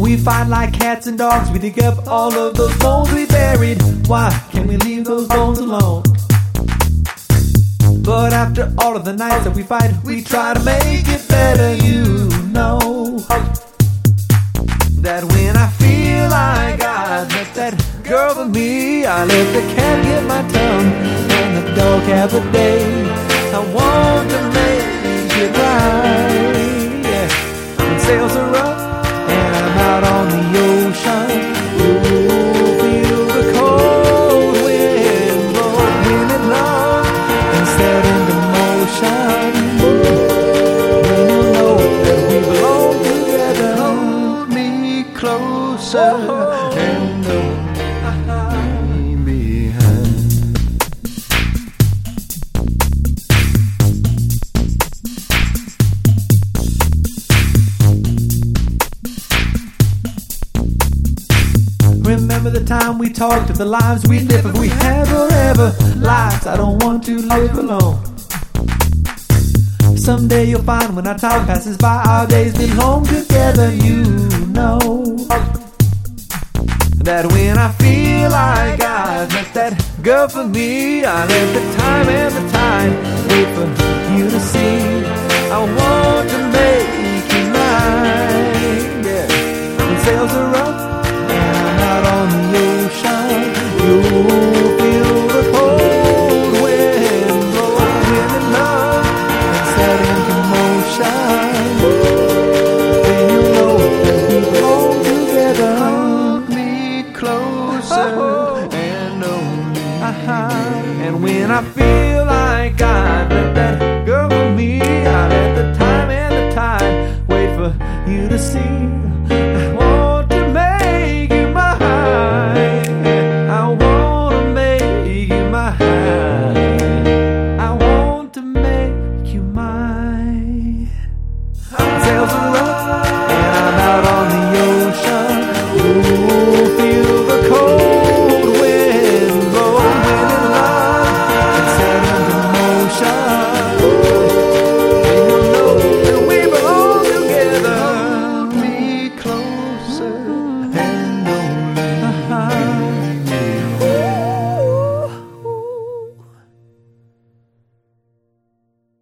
We fight like cats and dogs. We dig up all of those bones we buried. Why can't we leave those bones alone? But after all of the nights that we fight, we try to make it better. You know that when I feel like I met that girl for me, I let the cat get my tongue and the dog have a day. I want to make it right, yeah. When sails are up and I'm out on the ocean, you'll feel the cold wind blowing in love and set into motion. When you know that we belong together, hold me closer and hold me behind. Remember the time we talked of the lives we'd live if we had forever. Lives I don't want to live alone. Someday you'll find when our time passes by, our days belong together. You know that when I feel like I've met that girl for me, I let the time and the tide wait for you to see. I want to make you mine, yeah. When sails are up and I'm out on the ocean, you'll feel the cold wind blowing in love and set into motion. Then you know that we belong together. Hold me closer and hold me. And when I feel like I met that girl for me, I let the time and the tide wait for you to see.